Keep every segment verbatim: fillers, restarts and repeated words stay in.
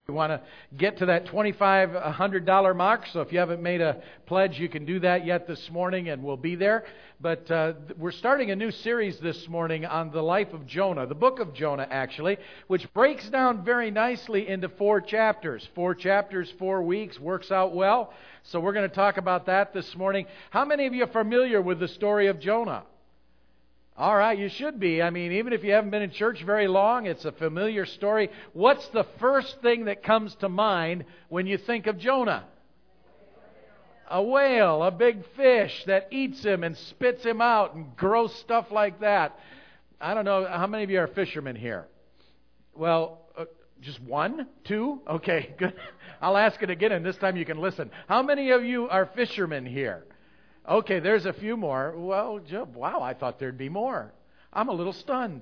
We want to get to that twenty-five hundred dollars mark, so if you haven't made a pledge, you can do that yet this morning, and we'll be there. But uh, we're starting a new series this morning on the life of Jonah, the book of Jonah, actually, which breaks down very nicely into four chapters. Four chapters, four weeks, works out well. So we're going to talk about that this morning. How many of you are familiar with the story of Jonah? All right, you should be. I mean, even if you haven't been in church very long, it's a familiar story. What's the first thing that comes to mind when you think of Jonah? A whale, a big fish that eats him and spits him out and gross stuff like that. I don't know, how many of you are fishermen here? Well, uh, just one? Two? Okay, good. I'll ask it again, and this time you can listen. How many of you are fishermen here? Okay, there's a few more. Well, wow, I thought there'd be more. I'm a little stunned.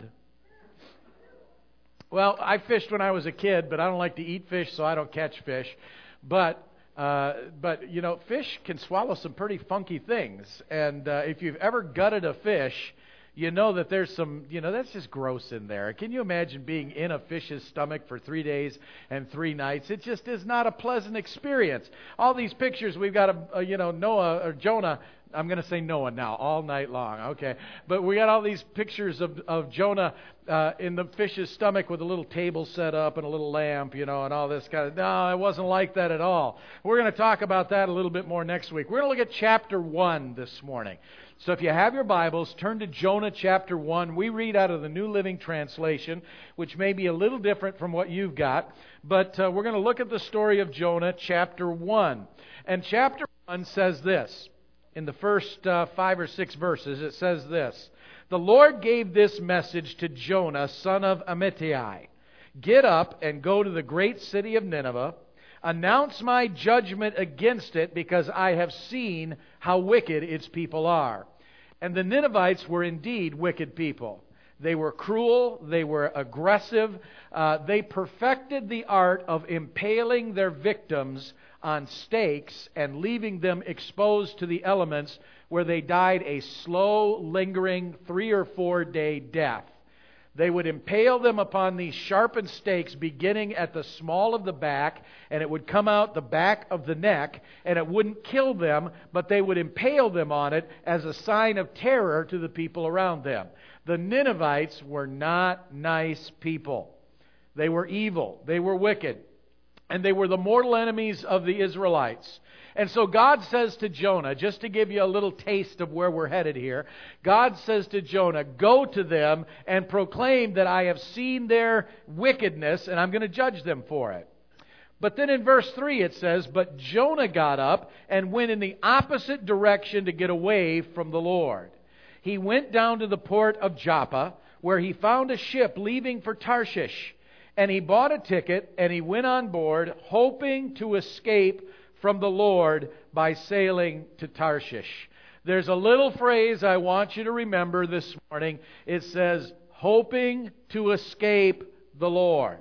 Well, I fished when I was a kid, but I don't like to eat fish, so I don't catch fish. But, uh, but you know, fish can swallow some pretty funky things. And uh, if you've ever gutted a fish, you know that there's some, you know, that's just gross in there. Can you imagine being in a fish's stomach for three days and three nights? It just is not a pleasant experience. All these pictures, we've got, a, a, you know, Noah or Jonah. I'm going to say Noah now, all night long, okay? But we got all these pictures of, of Jonah uh, in the fish's stomach with a little table set up and a little lamp, you know, and all this kind of... No, it wasn't like that at all. We're going to talk about that a little bit more next week. We're going to look at chapter one this morning. So if you have your Bibles, turn to Jonah chapter one. We read out of the New Living Translation, which may be a little different from what you've got. But uh, we're going to look at the story of Jonah chapter one. And chapter one says this. In the first uh, five or six verses, it says this. The Lord gave this message to Jonah, son of Amittai. Get up and go to the great city of Nineveh. Announce my judgment against it, because I have seen how wicked its people are. And the Ninevites were indeed wicked people. They were cruel. They were aggressive. Uh, they perfected the art of impaling their victims on stakes and leaving them exposed to the elements, where they died a slow, lingering, three or four day death. They would impale them upon these sharpened stakes beginning at the small of the back, and it would come out the back of the neck, and it wouldn't kill them, but they would impale them on it as a sign of terror to the people around them. The Ninevites were not nice people. They were evil. They were wicked. And they were the mortal enemies of the Israelites. And so God says to Jonah, just to give you a little taste of where we're headed here, God says to Jonah, go to them and proclaim that I have seen their wickedness and I'm going to judge them for it. But then in verse three it says, but Jonah got up and went in the opposite direction to get away from the Lord. He went down to the port of Joppa, where he found a ship leaving for Tarshish. And he bought a ticket, and he went on board, hoping to escape from the Lord by sailing to Tarshish. There's a little phrase I want you to remember this morning. It says, hoping to escape the Lord.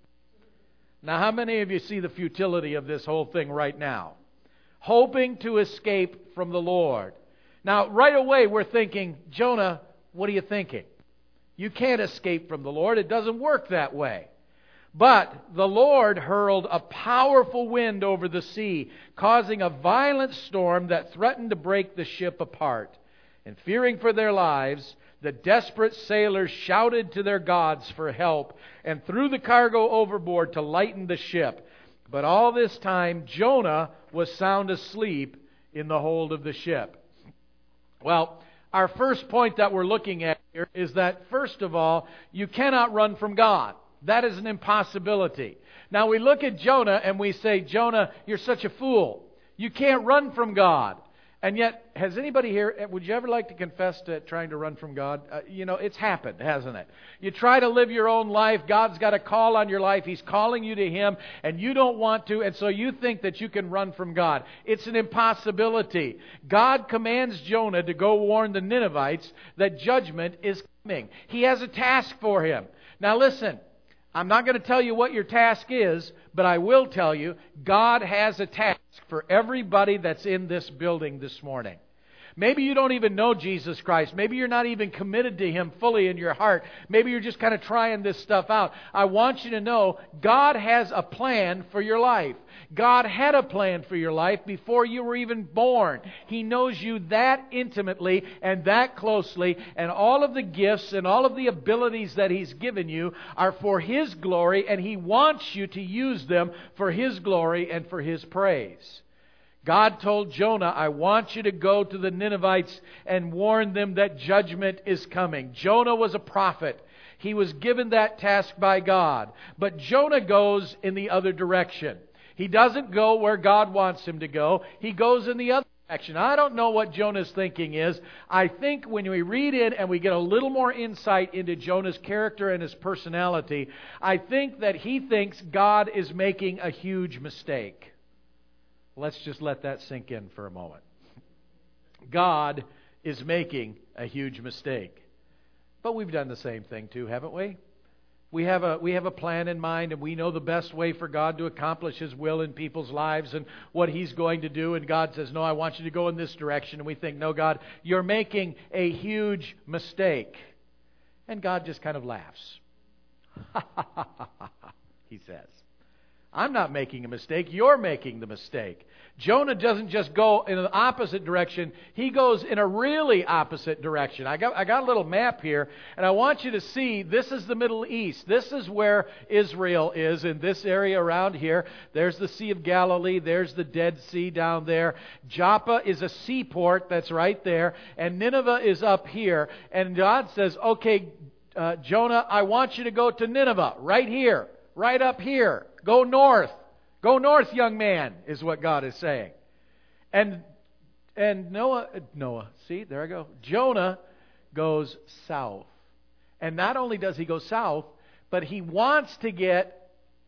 Now, how many of you see the futility of this whole thing right now? Hoping to escape from the Lord. Now, right away, we're thinking, Jonah, what are you thinking? You can't escape from the Lord. It doesn't work that way. But the Lord hurled a powerful wind over the sea, causing a violent storm that threatened to break the ship apart. And fearing for their lives, the desperate sailors shouted to their gods for help and threw the cargo overboard to lighten the ship. But all this time, Jonah was sound asleep in the hold of the ship. Well, our first point that we're looking at here is that, first of all, you cannot run from God. That is an impossibility. Now we look at Jonah and we say, Jonah, you're such a fool. You can't run from God. And yet, has anybody here, would you ever like to confess to trying to run from God? Uh, you know, it's happened, hasn't it? You try to live your own life. God's got a call on your life. He's calling you to Him, and you don't want to, and so you think that you can run from God. It's an impossibility. God commands Jonah to go warn the Ninevites that judgment is coming. He has a task for him. Now listen. I'm not going to tell you what your task is, but I will tell you, God has a task for everybody that's in this building this morning. Maybe you don't even know Jesus Christ. Maybe you're not even committed to Him fully in your heart. Maybe you're just kind of trying this stuff out. I want you to know God has a plan for your life. God had a plan for your life before you were even born. He knows you that intimately and that closely, and all of the gifts and all of the abilities that He's given you are for His glory, and He wants you to use them for His glory and for His praise. God told Jonah, I want you to go to the Ninevites and warn them that judgment is coming. Jonah was a prophet. He was given that task by God. But Jonah goes in the other direction. He doesn't go where God wants him to go. He goes in the other direction. I don't know what Jonah's thinking is. I think when we read in and we get a little more insight into Jonah's character and his personality, I think that he thinks God is making a huge mistake. Let's just let that sink in for a moment. God is making a huge mistake. But we've done the same thing too, haven't we? We have a we have a plan in mind, and we know the best way for God to accomplish His will in people's lives and what He's going to do. And God says, no, I want you to go in this direction. And we think, no, God, you're making a huge mistake. And God just kind of laughs. He says, I'm not making a mistake. You're making the mistake. Jonah doesn't just go in the opposite direction. He goes in a really opposite direction. I got, I got a little map here, and I want you to see this is the Middle East. This is where Israel is in this area around here. There's the Sea of Galilee. There's the Dead Sea down there. Joppa is a seaport that's right there, and Nineveh is up here. And God says, okay, uh, Jonah, I want you to go to Nineveh, right here, right up here. Go north. Go north, young man, is what God is saying. And and Noah, Noah, see, there I go. Jonah goes south. And not only does he go south, but he wants to get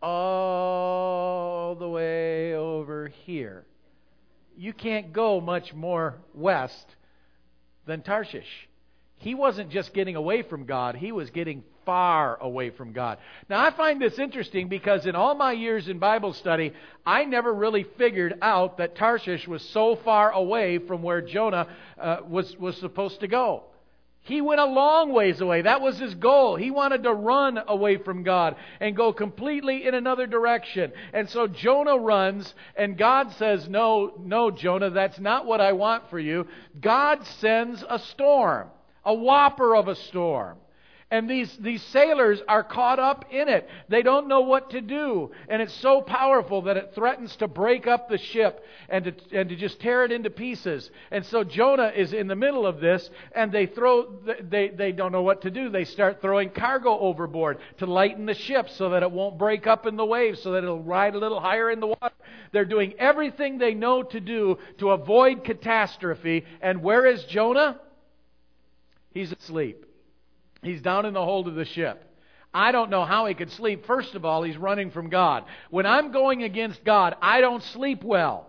all the way over here. You can't go much more west than Tarshish. He wasn't just getting away from God, he was getting far away from God. Now, I find this interesting because in all my years in Bible study, I never really figured out that Tarshish was so far away from where Jonah uh, was, was supposed to go. He went a long ways away. That was his goal. He wanted to run away from God and go completely in another direction. And so Jonah runs, and God says, no, no, Jonah, that's not what I want for you. God sends a storm, a whopper of a storm. And these, these sailors are caught up in it. They don't know what to do. And it's so powerful that it threatens to break up the ship and to, and to just tear it into pieces. And so Jonah is in the middle of this, and they throw they, they don't know what to do. They start throwing cargo overboard to lighten the ship so that it won't break up in the waves, so that it'll ride a little higher in the water. They're doing everything they know to do to avoid catastrophe. And where is Jonah? He's asleep. He's down in the hold of the ship. I don't know how he could sleep. First of all, he's running from God. When I'm going against God, I don't sleep well.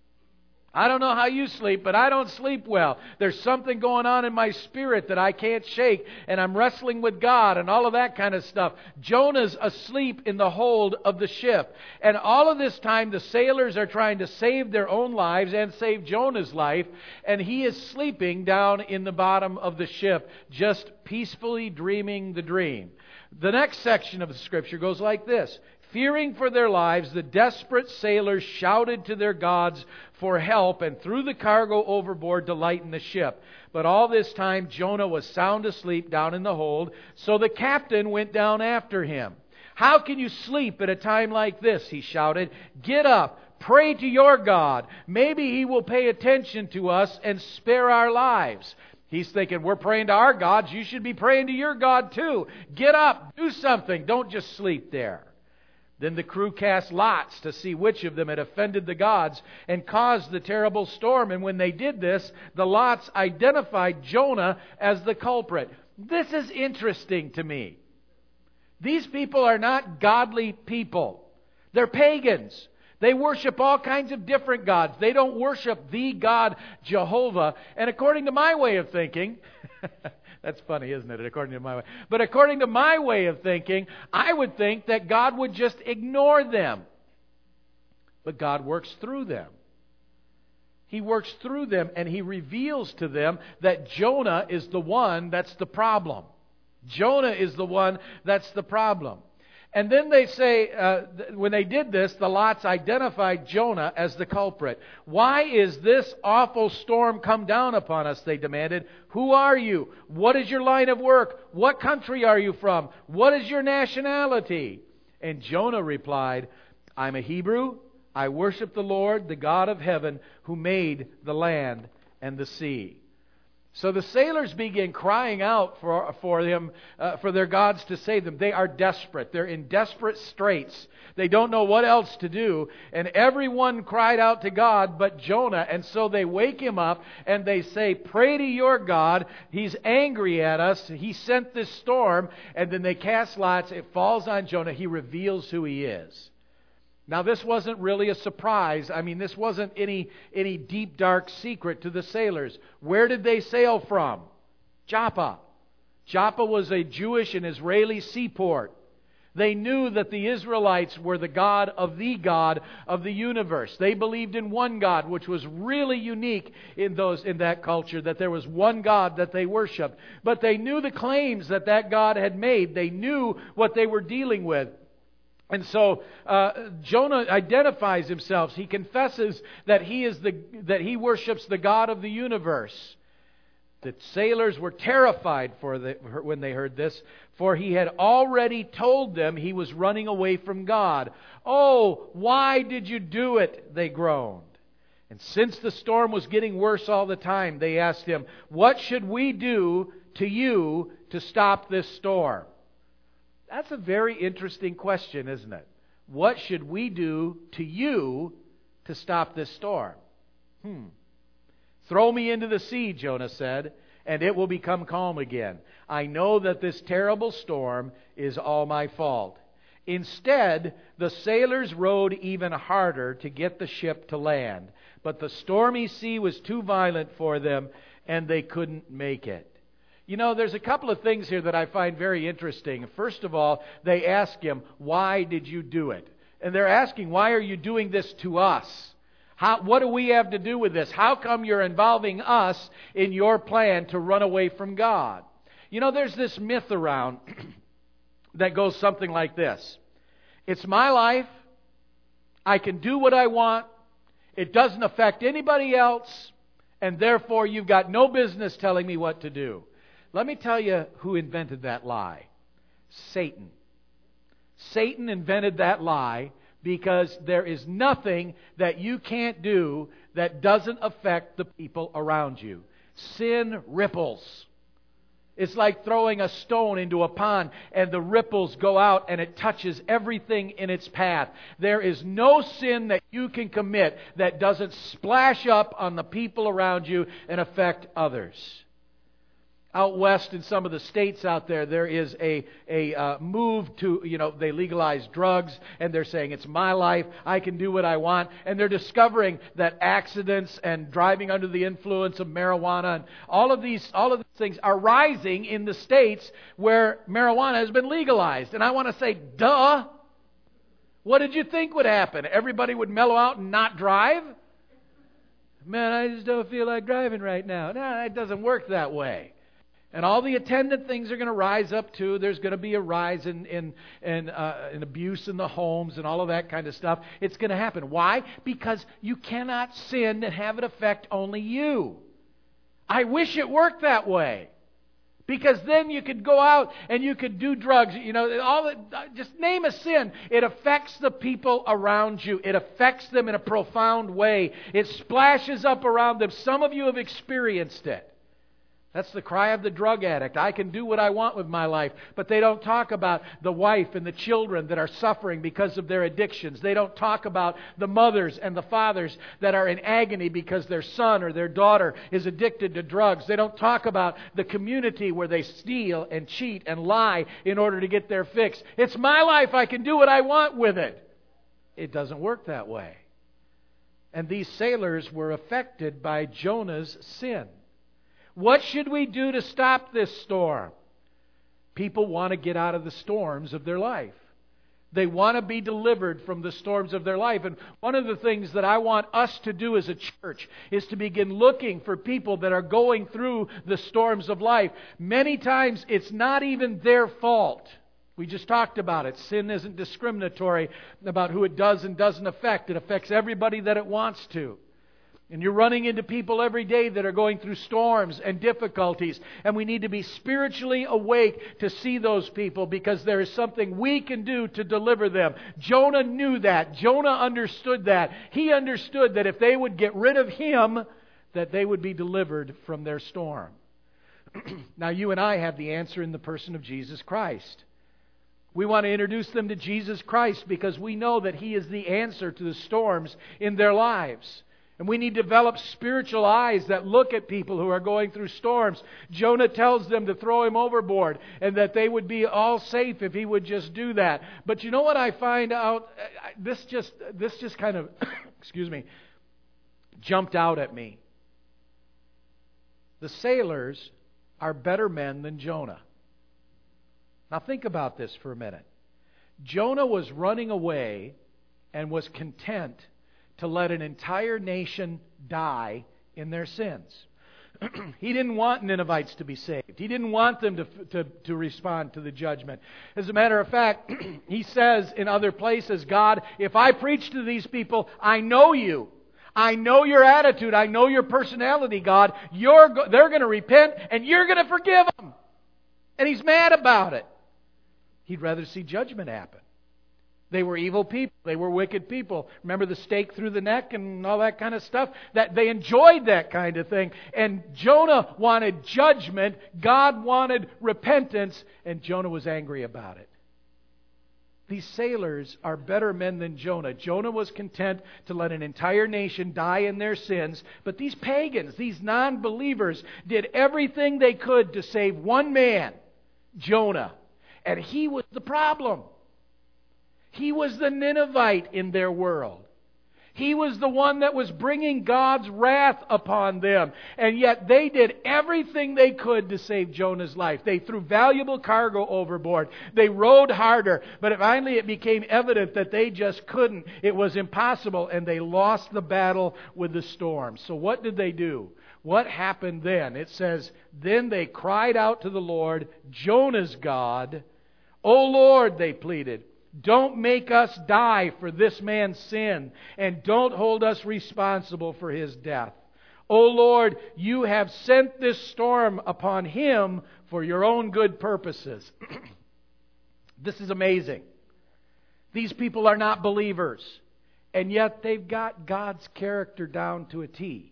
I don't know how you sleep, but I don't sleep well. There's something going on in my spirit that I can't shake, and I'm wrestling with God and all of that kind of stuff. Jonah's asleep in the hold of the ship. And all of this time, the sailors are trying to save their own lives and save Jonah's life, and he is sleeping down in the bottom of the ship, just peacefully dreaming the dream. The next section of the Scripture goes like this. Fearing for their lives, the desperate sailors shouted to their gods for help and threw the cargo overboard to lighten the ship. But all this time, Jonah was sound asleep down in the hold, so the captain went down after him. How can you sleep at a time like this? He shouted. Get up, pray to your God. Maybe He will pay attention to us and spare our lives. He's thinking, we're praying to our gods. You should be praying to your God too. Get up, do something. Don't just sleep there. Then the crew cast lots to see which of them had offended the gods and caused the terrible storm. And when they did this, the lots identified Jonah as the culprit. This is interesting to me. These people are not godly people. They're pagans. They worship all kinds of different gods. They don't worship the God Jehovah. And according to my way of thinking... That's funny, isn't it? According to my way. But according to my way of thinking, I would think that God would just ignore them. But God works through them. He works through them, and He reveals to them that Jonah is the one that's the problem. Jonah is the one that's the problem. And then they say, uh, th- when they did this, the lots identified Jonah as the culprit. Why is this awful storm come down upon us, they demanded. Who are you? What is your line of work? What country are you from? What is your nationality? And Jonah replied, I'm a Hebrew. I worship the Lord, the God of heaven, who made the land and the sea. So the sailors begin crying out for for them, uh, for their gods to save them. They are desperate. They're in desperate straits. They don't know what else to do. And everyone cried out to God but Jonah. And so they wake him up and they say, pray to your God. He's angry at us. He sent this storm. And then they cast lots. It falls on Jonah. He reveals who he is. Now, this wasn't really a surprise. I mean, this wasn't any, any deep, dark secret to the sailors. Where did they sail from? Joppa. Joppa was a Jewish and Israeli seaport. They knew that the Israelites were the God of the God of the universe. They believed in one God, which was really unique in those in that culture, that there was one God that they worshiped. But they knew the claims that that God had made. They knew what they were dealing with. And so uh, Jonah identifies himself. He confesses that he is the that he worships the God of the universe. The sailors were terrified for the, when they heard this, for he had already told them he was running away from God. Oh, why did you do it? They groaned. And since the storm was getting worse all the time, they asked him, what should we do to you to stop this storm? That's a very interesting question, isn't it? What should we do to you to stop this storm? Hmm. Throw me into the sea, Jonah said, and it will become calm again. I know that this terrible storm is all my fault. Instead, the sailors rowed even harder to get the ship to land. But the stormy sea was too violent for them, and they couldn't make it. You know, there's a couple of things here that I find very interesting. First of all, they ask him, why did you do it? And they're asking, why are you doing this to us? How, what do we have to do with this? How come you're involving us in your plan to run away from God? You know, there's this myth around that goes something like this. It's my life. I can do what I want. It doesn't affect anybody else. And therefore, you've got no business telling me what to do. Let me tell you who invented that lie. Satan. Satan invented that lie because there is nothing that you can't do that doesn't affect the people around you. Sin ripples. It's like throwing a stone into a pond and the ripples go out and it touches everything in its path. There is no sin that you can commit that doesn't splash up on the people around you and affect others. Out west in some of the states out there, there is a, a uh, move to, you know, they legalize drugs, and they're saying, it's my life, I can do what I want. And they're discovering that accidents and driving under the influence of marijuana and all of these, all of these things are rising in the states where marijuana has been legalized. And I want to say, duh! What did you think would happen? Everybody would mellow out and not drive? Man, I just don't feel like driving right now. No, it doesn't work that way. And all the attendant things are going to rise up too. There's going to be a rise in in in, uh, in abuse in the homes and all of that kind of stuff. It's going to happen. Why? Because you cannot sin and have it affect only you. I wish it worked that way. Because then you could go out and you could do drugs. You know, all just name a sin. It affects the people around you. It affects them in a profound way. It splashes up around them. Some of you have experienced it. That's the cry of the drug addict. I can do what I want with my life. But they don't talk about the wife and the children that are suffering because of their addictions. They don't talk about the mothers and the fathers that are in agony because their son or their daughter is addicted to drugs. They don't talk about the community where they steal and cheat and lie in order to get their fix. It's my life. I can do what I want with it. It doesn't work that way. And these sailors were affected by Jonah's sin. What should we do to stop this storm? People want to get out of the storms of their life. They want to be delivered from the storms of their life. And one of the things that I want us to do as a church is to begin looking for people that are going through the storms of life. Many times it's not even their fault. We just talked about it. Sin isn't discriminatory about who it does and doesn't affect. It affects everybody that it wants to. And you're running into people every day that are going through storms and difficulties. And we need to be spiritually awake to see those people, because there is something we can do to deliver them. Jonah knew that. Jonah understood that. He understood that if they would get rid of him, that they would be delivered from their storm. Now you and I have the answer in the person of Jesus Christ. We want to introduce them to Jesus Christ because we know that He is the answer to the storms in their lives. And we need to develop spiritual eyes that look at people who are going through storms. Jonah tells them to throw him overboard and that they would be all safe if he would just do that. But you know what I find out? This just, this just kind of, excuse me, jumped out at me. The sailors are better men than Jonah. Now think about this for a minute. Jonah was running away and was content to let an entire nation die in their sins. He didn't want Ninevites to be saved. He didn't want them to, to, to respond to the judgment. As a matter of fact, he says in other places, God, if I preach to these people, I know you. I know your attitude. I know your personality, God. You're go- they're going to repent and you're going to forgive them. And he's mad about it. He'd rather see judgment happen. They were evil people. They were wicked people. Remember the stake through the neck and all that kind of stuff? That they enjoyed that kind of thing. And Jonah wanted judgment. God wanted repentance. And Jonah was angry about it. These sailors are better men than Jonah. Jonah was content to let an entire nation die in their sins. But these pagans, these non-believers, did everything they could to save one man, Jonah. And he was the problem. He was the Ninevite in their world. He was the one that was bringing God's wrath upon them. And yet they did everything they could to save Jonah's life. They threw valuable cargo overboard. They rowed harder. But finally it became evident that they just couldn't. It was impossible. And they lost the battle with the storm. So what did they do? What happened then? It says, then they cried out to the Lord, Jonah's God. O Lord, they pleaded, don't make us die for this man's sin, and don't hold us responsible for his death. O Lord, you have sent this storm upon him for your own good purposes. This is amazing. These people are not believers, and yet they've got God's character down to a T.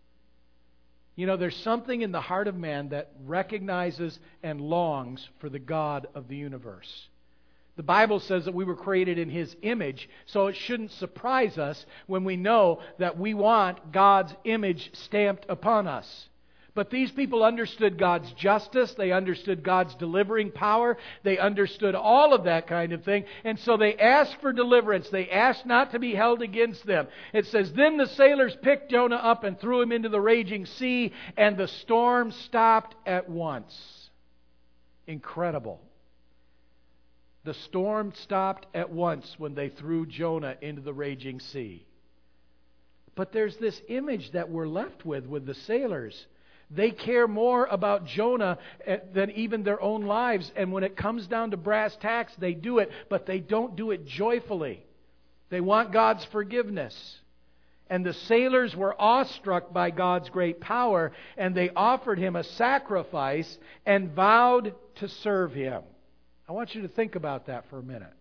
You know, there's something in the heart of man that recognizes and longs for the God of the universe. The Bible says that we were created in His image, so it shouldn't surprise us when we know that we want God's image stamped upon us. But these people understood God's justice, they understood God's delivering power, they understood all of that kind of thing, and so they asked for deliverance. They asked not to be held against them. It says, then the sailors picked Jonah up and threw him into the raging sea, and the storm stopped at once. Incredible. The storm stopped at once when they threw Jonah into the raging sea. But there's this image that we're left with with the sailors. They care more about Jonah than even their own lives. And when it comes down to brass tacks, they do it, but they don't do it joyfully. They want God's forgiveness. And the sailors were awestruck by God's great power, and they offered Him a sacrifice and vowed to serve Him. I want you to think about that for a minute.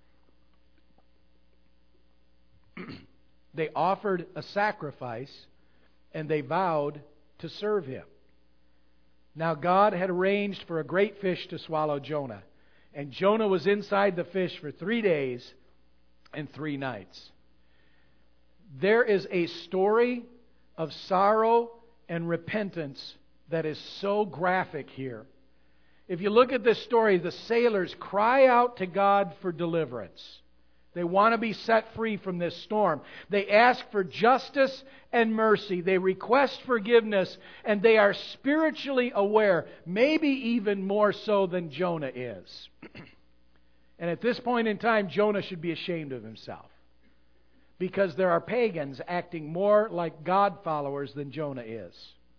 They offered a sacrifice and they vowed to serve Him. Now God had arranged for a great fish to swallow Jonah. And Jonah was inside the fish for three days and three nights. There is a story of sorrow and repentance that is so graphic here. If you look at this story, the sailors cry out to God for deliverance. They want to be set free from this storm. They ask for justice and mercy. They request forgiveness, and they are spiritually aware, maybe even more so than Jonah is. And at this point in time, Jonah should be ashamed of himself. Because there are pagans acting more like God followers than Jonah is.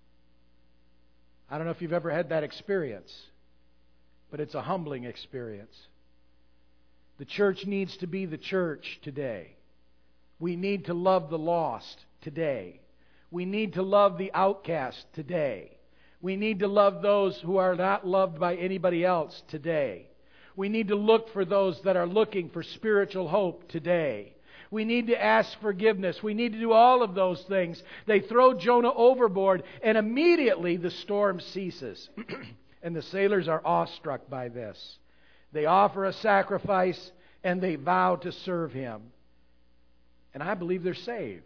I don't know if you've ever had that experience, but it's a humbling experience. The church needs to be the church today. We need to love the lost today. We need to love the outcast today. We need to love those who are not loved by anybody else today. We need to look for those that are looking for spiritual hope today. We need to ask forgiveness. We need to do all of those things. They throw Jonah overboard, and immediately the storm ceases. And the sailors are awestruck by this. They offer a sacrifice, and they vow to serve him. And I believe they're saved.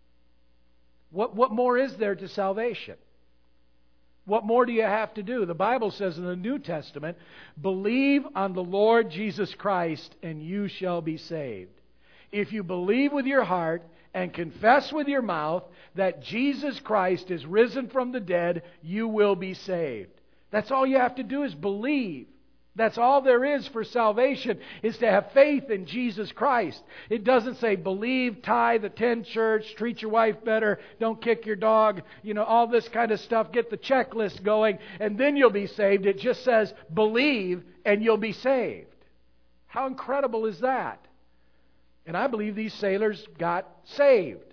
What, what more is there to salvation? What more do you have to do? The Bible says in the New Testament, believe on the Lord Jesus Christ, and you shall be saved. If you believe with your heart and confess with your mouth that Jesus Christ is risen from the dead, you will be saved. That's all you have to do is believe. That's all there is for salvation, is to have faith in Jesus Christ. It doesn't say believe, tithe, attend church, treat your wife better, don't kick your dog, you know, all this kind of stuff. Get the checklist going and then you'll be saved. It just says believe and you'll be saved. How incredible is that? And I believe these sailors got saved.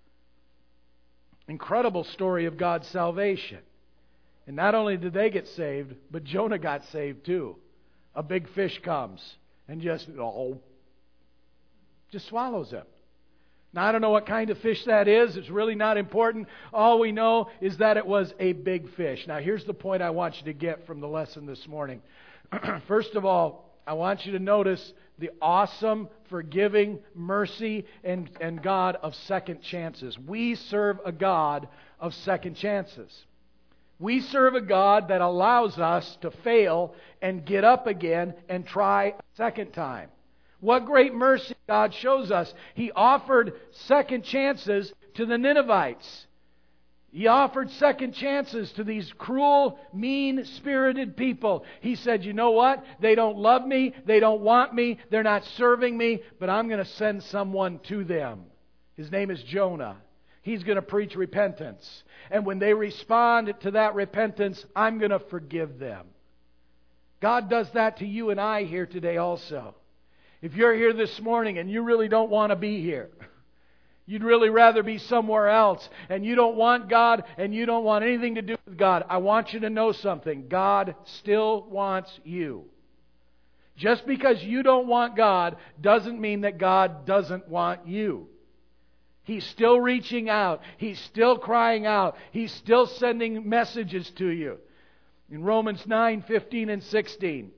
Incredible story of God's salvation. And not only did they get saved, but Jonah got saved too. A big fish comes and just, oh, just swallows him. Now, I don't know what kind of fish that is. It's really not important. All we know is that it was a big fish. Now, here's the point I want you to get from the lesson this morning. First of all, I want you to notice the awesome, forgiving mercy and, and God of second chances. We serve a God of second chances. We serve a God that allows us to fail and get up again and try a second time. What great mercy God shows us. He offered second chances to the Ninevites. He offered second chances to these cruel, mean-spirited people. He said, you know what? They don't love me. They don't want me. They're not serving me. But I'm going to send someone to them. His name is Jonah. He's going to preach repentance. And when they respond to that repentance, I'm going to forgive them. God does that to you and I here today also. If you're here this morning and you really don't want to be here, you'd really rather be somewhere else, and you don't want God and you don't want anything to do with God, I want you to know something. God still wants you. Just because you don't want God doesn't mean that God doesn't want you. He's still reaching out. He's still crying out. He's still sending messages to you. In Romans nine, fifteen and sixteen,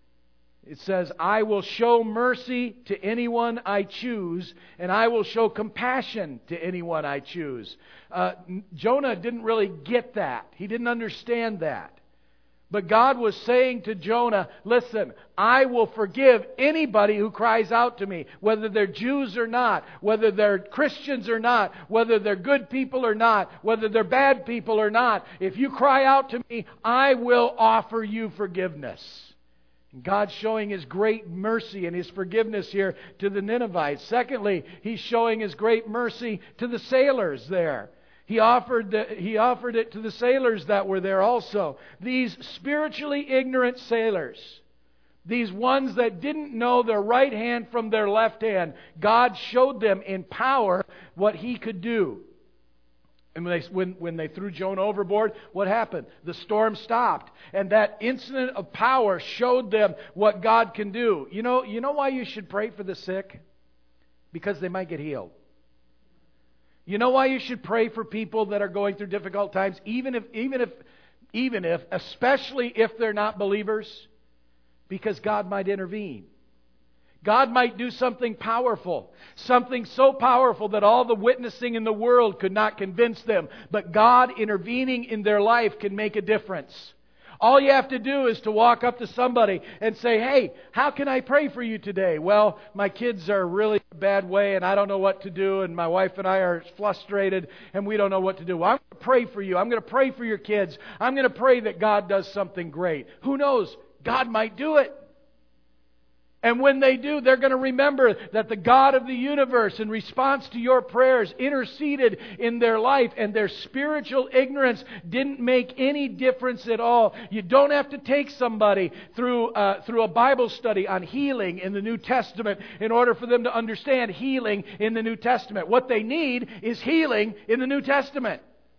it says, I will show mercy to anyone I choose, and I will show compassion to anyone I choose. Uh, Jonah didn't really get that. He didn't understand that. But God was saying to Jonah, listen, I will forgive anybody who cries out to me, whether they're Jews or not, whether they're Christians or not, whether they're good people or not, whether they're bad people or not. If you cry out to me, I will offer you forgiveness. And God's showing His great mercy and His forgiveness here to the Ninevites. Secondly, He's showing His great mercy to the sailors there. He offered, the, he offered it to the sailors that were there also. These spiritually ignorant sailors, these ones that didn't know their right hand from their left hand, God showed them in power what He could do. And when they, when, when they threw Jonah overboard, what happened? The storm stopped. And that incident of power showed them what God can do. You know, you know why you should pray for the sick? Because they might get healed. You know why you should pray for people that are going through difficult times, even if, even if, even if, especially if they're not believers? Because God might intervene. God might do something powerful. Something so powerful that all the witnessing in the world could not convince them. But God intervening in their life can make a difference. All you have to do is to walk up to somebody and say, hey, how can I pray for you today? Well, my kids are really in a bad way and I don't know what to do, and my wife and I are frustrated and we don't know what to do. Well, I'm going to pray for you. I'm going to pray for your kids. I'm going to pray that God does something great. Who knows? God might do it. And when they do, they're going to remember that the God of the universe, in response to your prayers, interceded in their life, and their spiritual ignorance didn't make any difference at all. You don't have to take somebody through uh, through a Bible study on healing in the New Testament in order for them to understand healing in the New Testament. What they need is healing in the New Testament.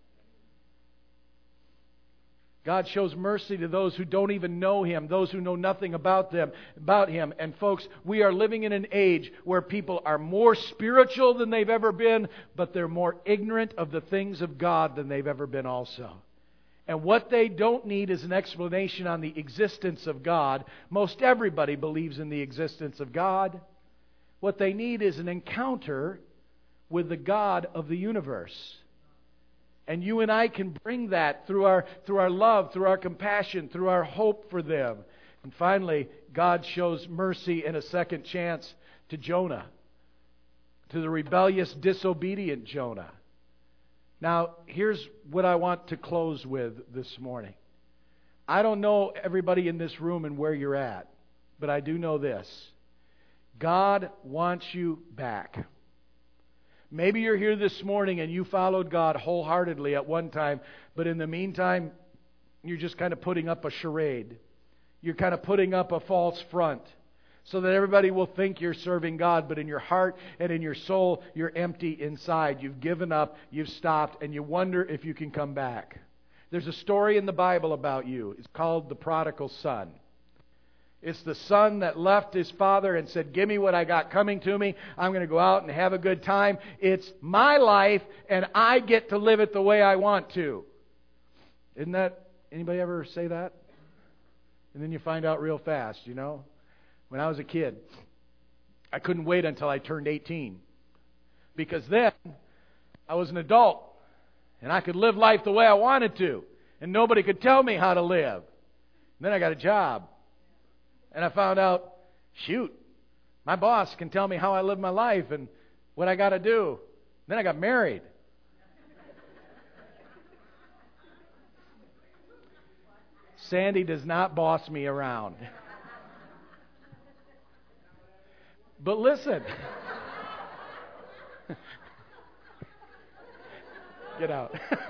God shows mercy to those who don't even know Him, those who know nothing about them, about Him. And folks, we are living in an age where people are more spiritual than they've ever been, but they're more ignorant of the things of God than they've ever been also. And what they don't need is an explanation on the existence of God. Most everybody believes in the existence of God. What they need is an encounter with the God of the universe. And you and I can bring that through our through our love, through our compassion, through our hope for them. And finally, God shows mercy and a second chance to Jonah, to the rebellious, disobedient Jonah. Now, here's what I want to close with this morning. I don't know everybody in this room and where you're at, but I do know this. God wants you back. Maybe you're here this morning and you followed God wholeheartedly at one time, but in the meantime, you're just kind of putting up a charade. You're kind of putting up a false front so that everybody will think you're serving God, but in your heart and in your soul, you're empty inside. You've given up, you've stopped, and you wonder if you can come back. There's a story in the Bible about you. It's called the prodigal son. It's the son that left his father and said, give me what I got coming to me. I'm going to go out and have a good time. It's my life, and I get to live it the way I want to. Isn't that, anybody ever say that? And then you find out real fast, you know. When I was a kid, I couldn't wait until I turned eighteen. Because then I was an adult, and I could live life the way I wanted to. And nobody could tell me how to live. And then I got a job. And I found out, shoot, my boss can tell me how I live my life and what I got to do. Then I got married. Sandy does not boss me around. But listen. Get out.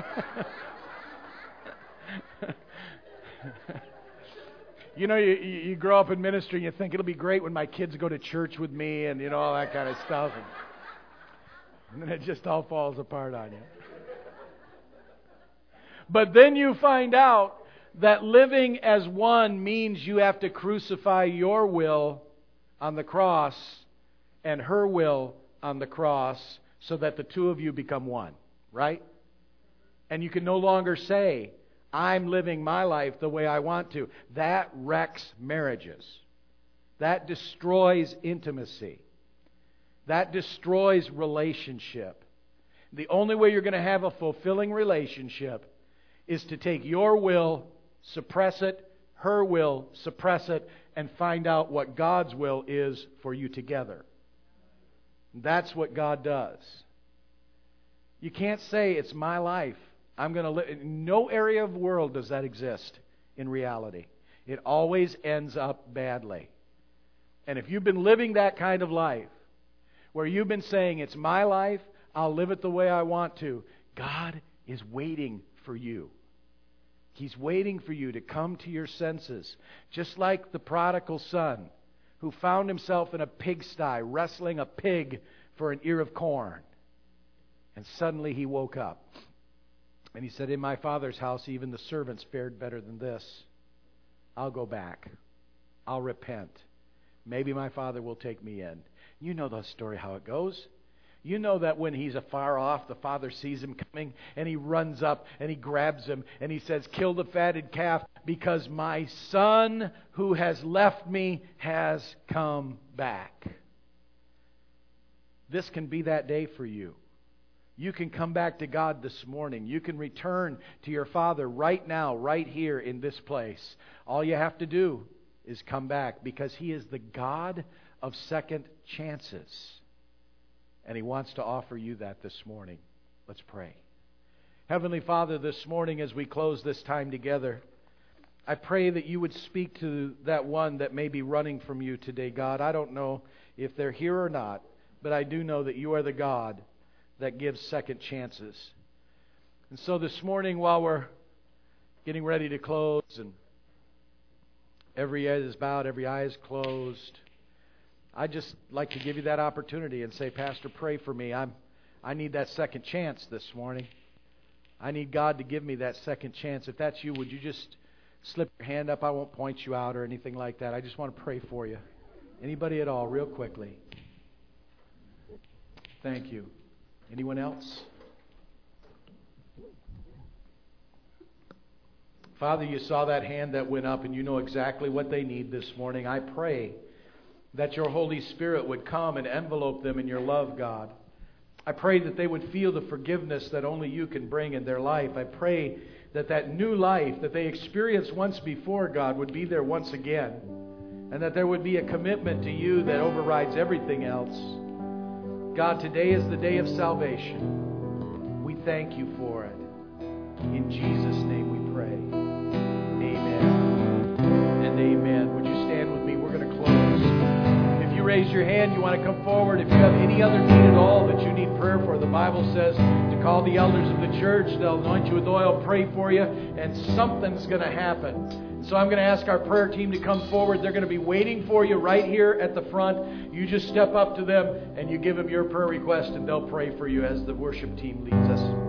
You know, you, you grow up in ministry and you think it'll be great when my kids go to church with me and, you know, all that kind of stuff. And, and then it just all falls apart on you. But then you find out that living as one means you have to crucify your will on the cross and her will on the cross so that the two of you become one, right? And you can no longer say, I'm living my life the way I want to. That wrecks marriages. That destroys intimacy. That destroys relationship. The only way you're going to have a fulfilling relationship is to take your will, suppress it, her will, suppress it, and find out what God's will is for you together. That's what God does. You can't say, it's my life. I'm going to live. In no area of the world does that exist in reality. It always ends up badly. And if you've been living that kind of life, where you've been saying, it's my life, I'll live it the way I want to, God is waiting for you. He's waiting for you to come to your senses. Just like the prodigal son who found himself in a pigsty wrestling a pig for an ear of corn. And suddenly he woke up. And he said, in my Father's house, even the servants fared better than this. I'll go back. I'll repent. Maybe my Father will take me in. You know the story, how it goes. You know that when he's afar off, the Father sees him coming, and he runs up, and he grabs him, and he says, kill the fatted calf, because my son who has left me has come back. This can be that day for you. You can come back to God this morning. You can return to your Father right now, right here in this place. All you have to do is come back, because He is the God of second chances. And He wants to offer you that this morning. Let's pray. Heavenly Father, this morning as we close this time together, I pray that you would speak to that one that may be running from you today, God. I don't know if they're here or not, but I do know that you are the God that gives second chances. And so this morning, while we're getting ready to close and every head is bowed, every eye is closed, I'd just like to give you that opportunity and say, Pastor, pray for me. I'm, I need that second chance this morning. I need God to give me that second chance. If that's you, would you just slip your hand up? I won't point you out or anything like that. I just want to pray for you. Anybody at all, real quickly. Thank you. Anyone else? Father, you saw that hand that went up and you know exactly what they need this morning. I pray that your Holy Spirit would come and envelope them in your love, God. I pray that they would feel the forgiveness that only you can bring in their life. I pray that that new life that they experienced once before, God, would be there once again. And that there would be a commitment to you that overrides everything else. God, today is the day of salvation. We thank you for it. In Jesus' name we pray. Amen and amen. Would you stand with me? We're going to close. If you raise your hand, you want to come forward. If you have any other need at all that you need prayer for, the Bible says to call the elders of the church. They'll anoint you with oil, pray for you, and something's going to happen. So I'm going to ask our prayer team to come forward. They're going to be waiting for you right here at the front. You just step up to them and you give them your prayer request and they'll pray for you as the worship team leads us.